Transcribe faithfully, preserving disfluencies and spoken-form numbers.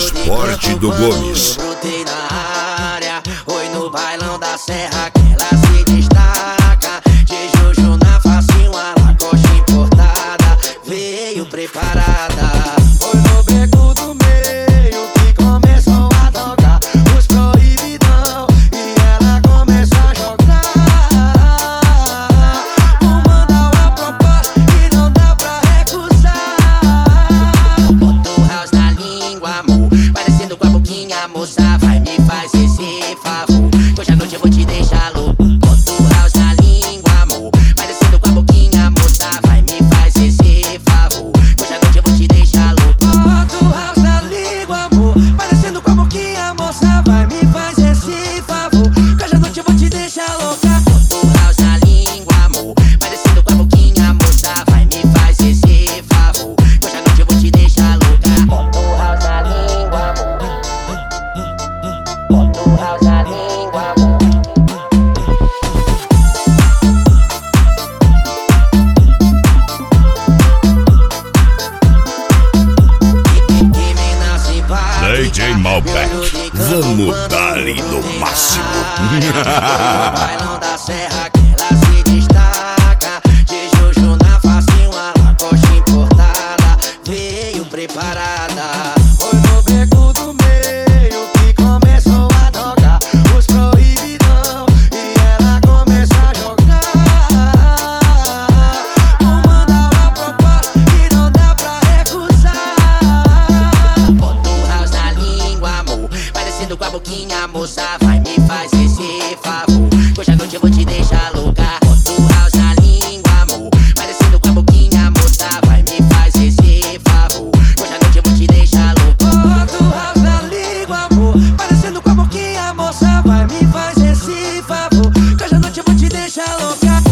Esporte do Gomes. Brotei na área, oi no bailão da serra que ela se destaca. De Juju na facinho, a lacoste importada, veio preparada. Oi no beco do meio que começou a tocar os proibidão e ela começou a jogar. Vou mandar uma proposta que não dá pra recusar. Bota o house na língua, amor, parecendo com a boquinha, moça, vai me faz esse favor, que hoje à noite eu vou te deixar louco. Bota o house na língua, amor, parecendo com a boquinha, moça, vai me faz esse favor, que hoje à noite eu vou te deixar louco. Bota o house na língua, amor, parecendo com a boquinha, moça, vai me faz esse favor, que hoje à noite eu vou te deixar louca. Bota o house na língua, amor, parecendo com a boquinha, moça, vai me faz esse favor, que hoje à noite eu vou te deixar louca. Bota o house na língua, amor, bota o house na língua, amor. Que mina simpática, D J Malbec, vamos dar-lhe no máximo. Bailão da serra que ela se destaca. De Juju na facinho, a lacoste importada, veio preparada. Foi no beco do meio que começou a tocar os proibidão e ela começou a jogar. Vou mandar uma proposta que não dá pra recusar. Bota o house na língua, amor, parecendo com a boquinha, moça, vai me faz esse favor, que hoje à noite eu vou te deixar louca. Bota o house na língua, amor, parecendo com a boquinha, moça, vai me faz esse favor, que hoje à noite eu vou te deixar louca. Bota o house na língua, amor, parecendo com a boquinha, moça, vai me faz esse favor, que hoje à noite eu vou te deixar louca.